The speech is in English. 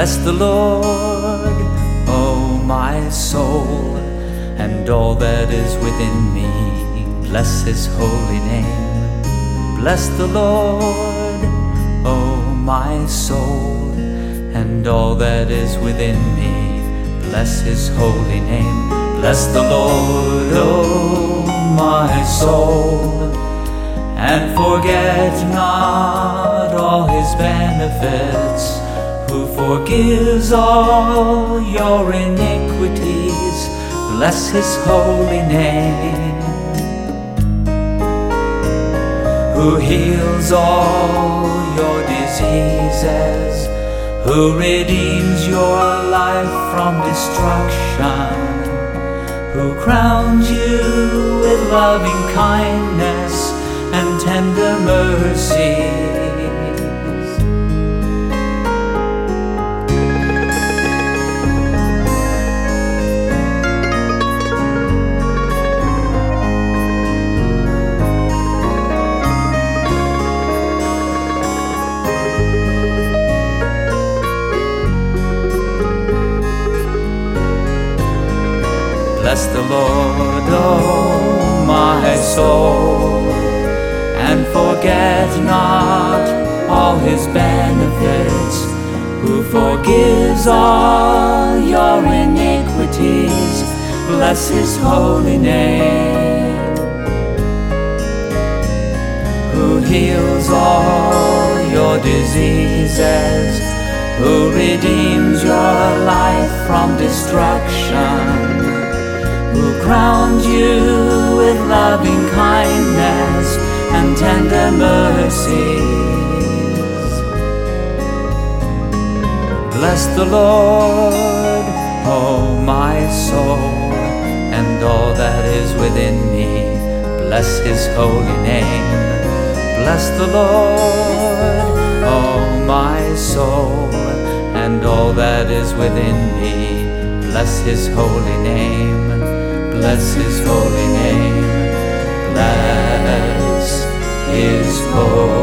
Bless the Lord, O my soul, and all that is within me. Bless His holy name. Bless the Lord, O my soul, and all that is within me. Bless His holy name. Bless the Lord, O my soul, and forget not all His benefits, who forgives all your iniquities. Bless His holy name. Who heals all your diseases, who redeems your life from destruction, who crowns you with loving kindness and tender mercies. Bless the Lord, O my soul, and forget not all His benefits, who forgives all your iniquities. Bless His holy name. Who heals all your diseases, who redeems your life from destruction, who crowns you with loving kindness and tender mercies. Bless the Lord, O my soul, and all that is within me. Bless His holy name. Bless the Lord, O my soul, and all that is within me. Bless His holy name. Bless His holy name. Bless His holy name.